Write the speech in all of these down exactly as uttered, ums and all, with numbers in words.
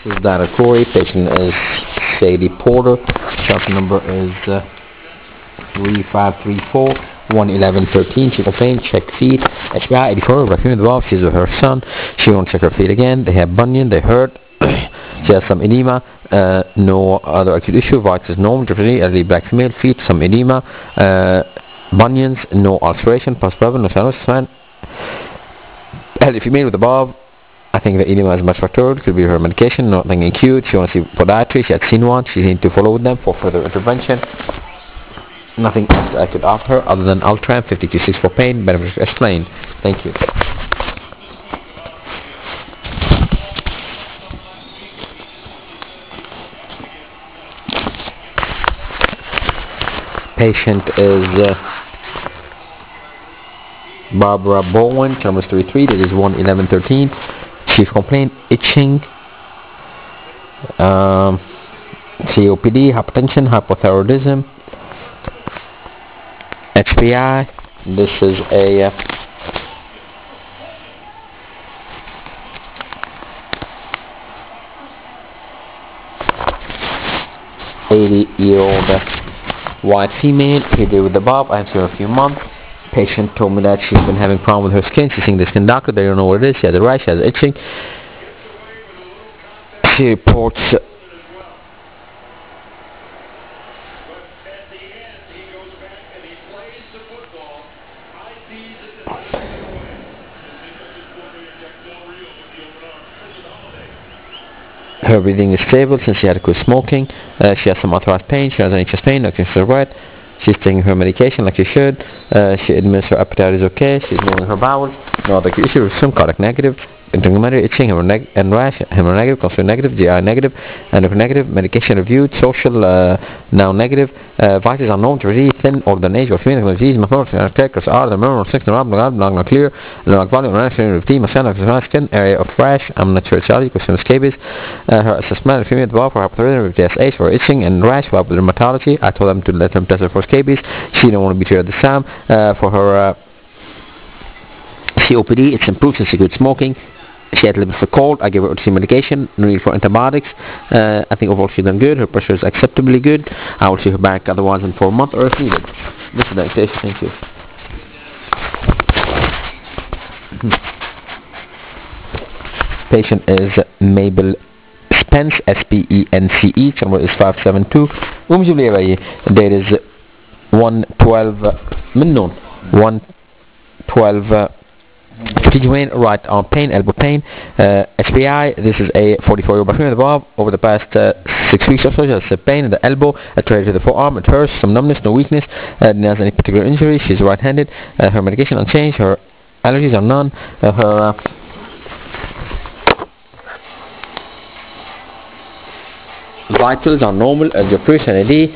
This is Doctor Corey. Patient is Sadie Porter. Chart number is uh, three five three four one eleven thirteen. She complained, check feet. H B I eighty-four, recommended the She's with her son. She won't check her feet again. They have bunion, they hurt. She has some edema, uh, no other acute issue. Vitals is normal, definitely elderly black female, feet, some edema, uh, bunions, no ulceration, postpartum, no cyanosis, man. Elderly female with above. I think the edema is much factored. Could be her medication, nothing acute. She wants to see podiatry. She had seen one. She needs to follow with them for further intervention. Nothing else I could offer her other than Ultram fifty-two six for pain. Benefits explained. Thank you. Patient is uh, Barbara Bowen, number three three. That is one eleven thirteen. Chief complaint, itching, um, C O P D, hypertension, hypothyroidism, H P I. This is a uh, eighty year old uh, white female. Here with the bob. I have seen her a few months. Patient told me that she's been having problem with her skin. She's seeing the skin doctor. They don't know what it is. She has a rash. She has itching. She reports uh, her breathing is stable since she had to quit smoking. Uh, she has some authorized pain. She has any chest pain. No conditions red. She's taking her medication like she should. Uh, she admits her appetite is okay. She's moving her bowels. No other issue with some cardiac negative. Intermittent itching, neg and rash, hemorrhage negative, consumer negative, G I negative, endocrine negative, medication reviewed, social uh, now negative, uh, vitals are known to really thin or the age of female disease, methodical attackers are the member of six neurab, not clear, not volume, of team, a skin, area of rash, I'm not sure it's already, question of scabies, uh, her assessment of female developed for hypothyroidism with T S H for itching and rash, with dermatology. I told them to let them test her for scabies. She didn't want to be treated at this time. Uh, for her uh, C O P D, it's improved since she quit smoking. She had a little bit of a cold. I gave her O T C medication, no need for antibiotics. Uh, I think overall she's done good. Her pressure is acceptably good. I will see her back otherwise in four months or if needed. This is the dictation. Thank you. Patient is Mabel Spence, S P E N C E. Number is five seven two. Date is one twelve من one twelve uh, right arm pain, elbow pain, uh, H P I. This is a forty-four year old female above. Over the past uh, six weeks or so, she has a pain in the elbow, attached to the forearm. It hurts, some numbness, no weakness. Uh, didn't have any particular injury. She's right-handed. Uh, her medication unchanged. Her allergies are none. Uh, her uh, vitals are normal. As your first N A D.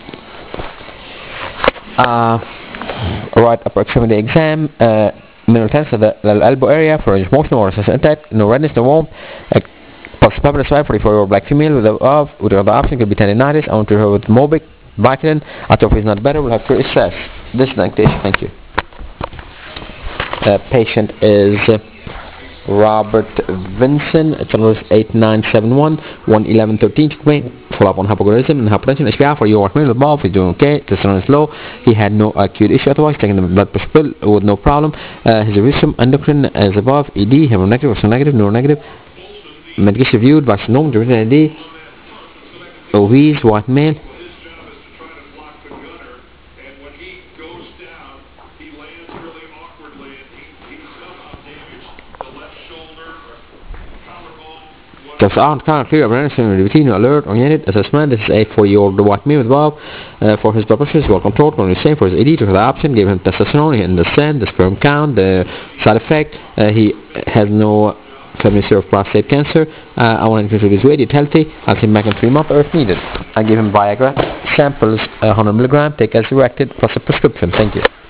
Uh, right upper extremity exam. Uh, mineral test of the, the elbow area for range of motion or assess intact, no redness, no warmth. Uh, Possible swipe forty-four year old black female with the of with the other option could be tendinitis. I want to her with Mobic, Vicodin. Atrophy is not better. We'll have to assess. This is the dictation. Thank you. Uh, patient is uh, Robert Vinson. It's on eight nine seven one one eleven thirteen. Follow up on hypogonadism and hypertension. H B I for your work the ball. He's doing okay. Testosterone is low. He had no acute issue otherwise. Taking the blood pressure pill with no problem. Uh, his wisdom endocrine is above. E D, hemorrhage negative, also negative, neuronegative. Medication reviewed. Vaccine during N D. Obese, white male. Just aren't kind of clear awareness and routine alert oriented assessment. This is a four year old white male with Bob. Uh, for his blood pressure is well controlled. Only same for his A D to the option. Gave him testosterone. He understand the sperm count, the side effect. Uh, he has no family history of prostate cancer. Uh, I want to increase his weight. He's healthy. I'll see him back in three months or if needed. I give him Viagra samples, uh, one hundred milligram. Take as directed plus a prescription. Thank you.